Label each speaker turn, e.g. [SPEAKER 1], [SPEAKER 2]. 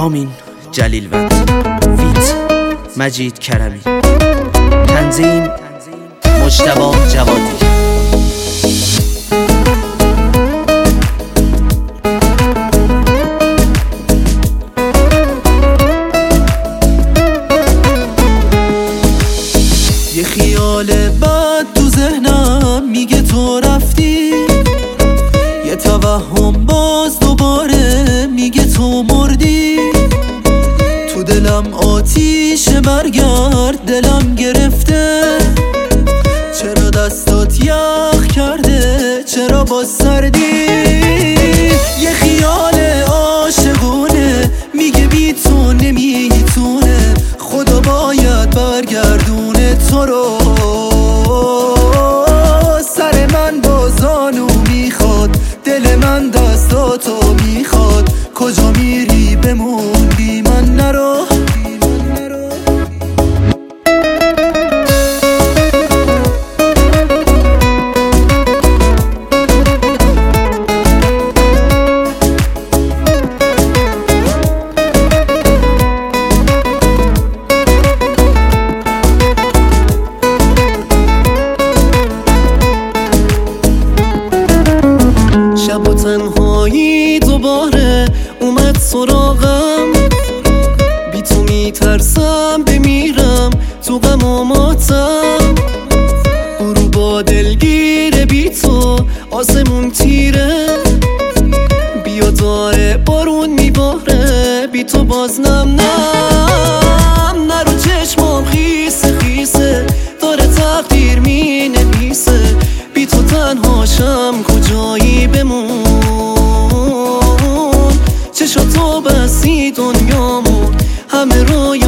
[SPEAKER 1] رامین جلیلوند، فیت مجید کرمی، تنظیم مجتبی جوادی.
[SPEAKER 2] یه خیال بد تو ذهنم میگه تو رفتی، یه توهم باز دوباره میگه تو مردی. تو دلم آتیش برگرد، دلم گرفته، چرا دستات یخ کرده، چرا با سردی. یه خیال عاشقونه میگه بی تو نمیتونه، خدا باید برگردونه تو رو. سر من با زانو میخواد، دل من دستاتو میخواد، کجا میری بمون بی من نرو. شب و تنهایی دوباره اومد سراغم، بی تو میترسم بمیرم تو غم و ماتم. غروب با دلگیره بی تو، آسمون تیره، بیا داره بارون میباره، بی تو باز نم نرو. چشمام خیسه خیسه، داره تقدیر مینویسه، بی تو تنهاشم کجایی بمون. چشاتو بستی دنیامون، همه رویا